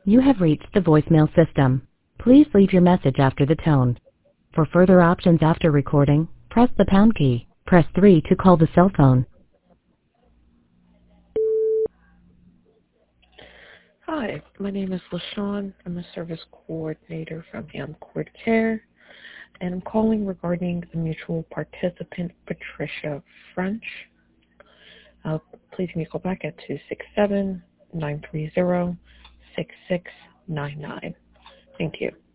You have reached the voicemail system. Please leave your message after the tone. For further options after recording, press the pound key. Press 3 to call the cell phone. Hi, my name is LaShawn. I'm a service coordinator from AmCord Care, and I'm calling regarding the mutual participant, Patricia French. Please give me a call back at 267-930-6699. Thank you.